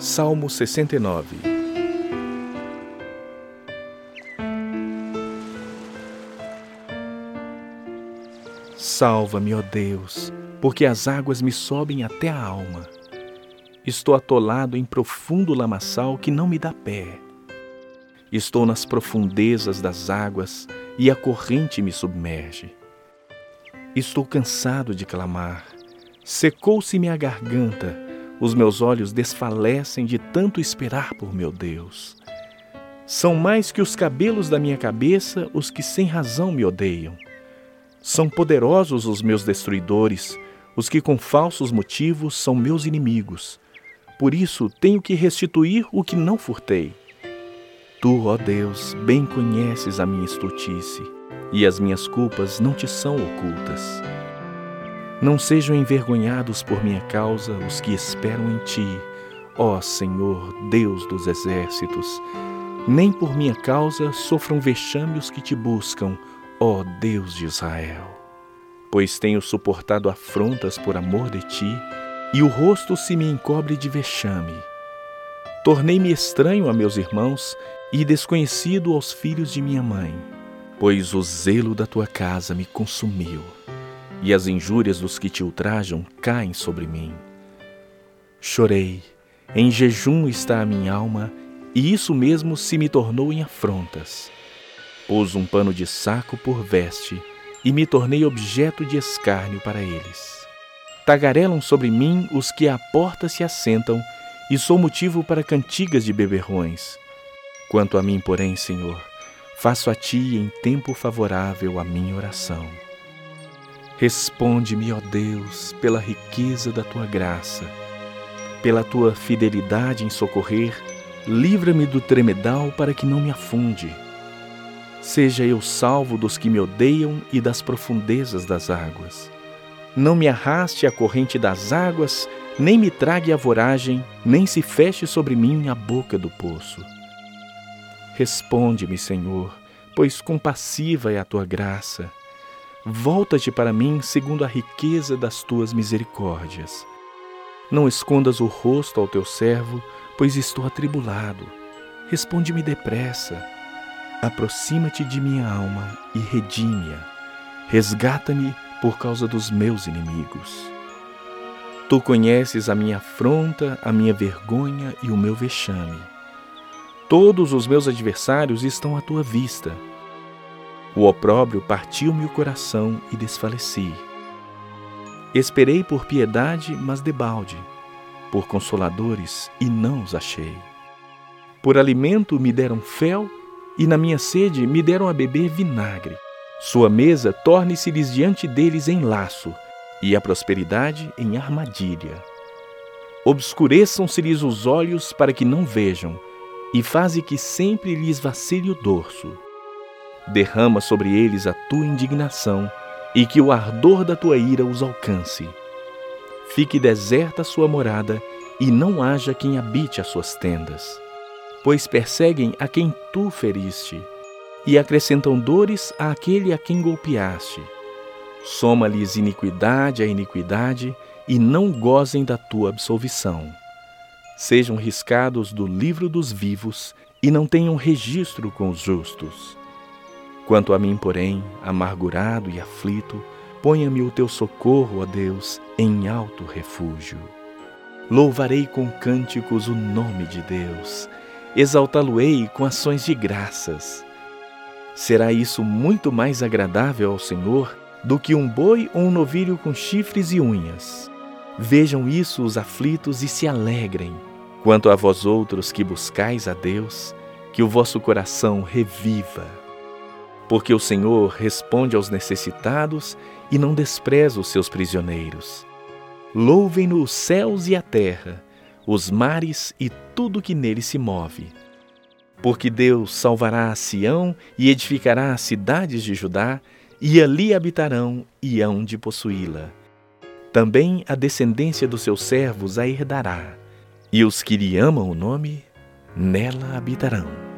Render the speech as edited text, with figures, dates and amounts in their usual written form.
Salmo 69. Salva-me, ó Deus, porque as águas me sobem até a alma. Estou atolado em profundo lamaçal que não me dá pé. Estou nas profundezas das águas e a corrente me submerge. Estou cansado de clamar. Secou-se-me a garganta. Os meus olhos desfalecem de tanto esperar por meu Deus. São mais que os cabelos da minha cabeça os que sem razão me odeiam. São poderosos os meus destruidores, os que com falsos motivos são meus inimigos. Por isso tenho que restituir o que não furtei. Tu, ó Deus, bem conheces a minha estultice, e as minhas culpas não te são ocultas. Não sejam envergonhados por minha causa os que esperam em Ti, ó Senhor, Deus dos exércitos. Nem por minha causa sofram vexame os que Te buscam, ó Deus de Israel. Pois tenho suportado afrontas por amor de Ti, e o rosto se me encobre de vexame. Tornei-me estranho a meus irmãos e desconhecido aos filhos de minha mãe, pois o zelo da Tua casa me consumiu, e as injúrias dos que Te ultrajam caem sobre mim. Chorei, em jejum está a minha alma, e isso mesmo se me tornou em afrontas. Pus um pano de saco por veste, e me tornei objeto de escárnio para eles. Tagarelam sobre mim os que à porta se assentam, e sou motivo para cantigas de beberrões. Quanto a mim, porém, Senhor, faço a Ti em tempo favorável a minha oração. Responde-me, ó Deus, pela riqueza da Tua graça. Pela Tua fidelidade em socorrer, livra-me do tremedal para que não me afunde. Seja eu salvo dos que me odeiam e das profundezas das águas. Não me arraste a corrente das águas, nem me trague a voragem, nem se feche sobre mim a boca do poço. Responde-me, Senhor, pois compassiva é a Tua graça. Volta-te para mim segundo a riqueza das Tuas misericórdias. Não escondas o rosto ao Teu servo, pois estou atribulado. Responde-me depressa. Aproxima-te de minha alma e redime-a. Resgata-me por causa dos meus inimigos. Tu conheces a minha afronta, a minha vergonha e o meu vexame. Todos os meus adversários estão à Tua vista. O opróbrio partiu-me o coração e desfaleci. Esperei por piedade, mas debalde, por consoladores, e não os achei. Por alimento me deram fel, e na minha sede me deram a beber vinagre. Sua mesa torne-se-lhes diante deles em laço, e a prosperidade em armadilha. Obscureçam-se-lhes os olhos para que não vejam, e faze que sempre lhes vacile o dorso. Derrama sobre eles a Tua indignação, e que o ardor da Tua ira os alcance. Fique deserta a sua morada, e não haja quem habite as suas tendas. Pois perseguem a quem Tu feriste, e acrescentam dores àquele a quem golpeaste. Soma-lhes iniquidade a iniquidade, e não gozem da Tua absolvição. Sejam riscados do livro dos vivos, e não tenham registro com os justos. Quanto a mim, porém, amargurado e aflito, ponha-me o Teu socorro, ó Deus, em alto refúgio. Louvarei com cânticos o nome de Deus, exaltá-lo-ei com ações de graças. Será isso muito mais agradável ao Senhor do que um boi ou um novilho com chifres e unhas. Vejam isso os aflitos e se alegrem. Quanto a vós outros que buscais a Deus, que o vosso coração reviva. Porque o Senhor responde aos necessitados e não despreza os seus prisioneiros. Louvem-no os céus e a terra, os mares e tudo que nele se move. Porque Deus salvará a Sião e edificará as cidades de Judá, e ali habitarão e hão de possuí-la. Também a descendência dos seus servos a herdará, e os que lhe amam o nome, nela habitarão.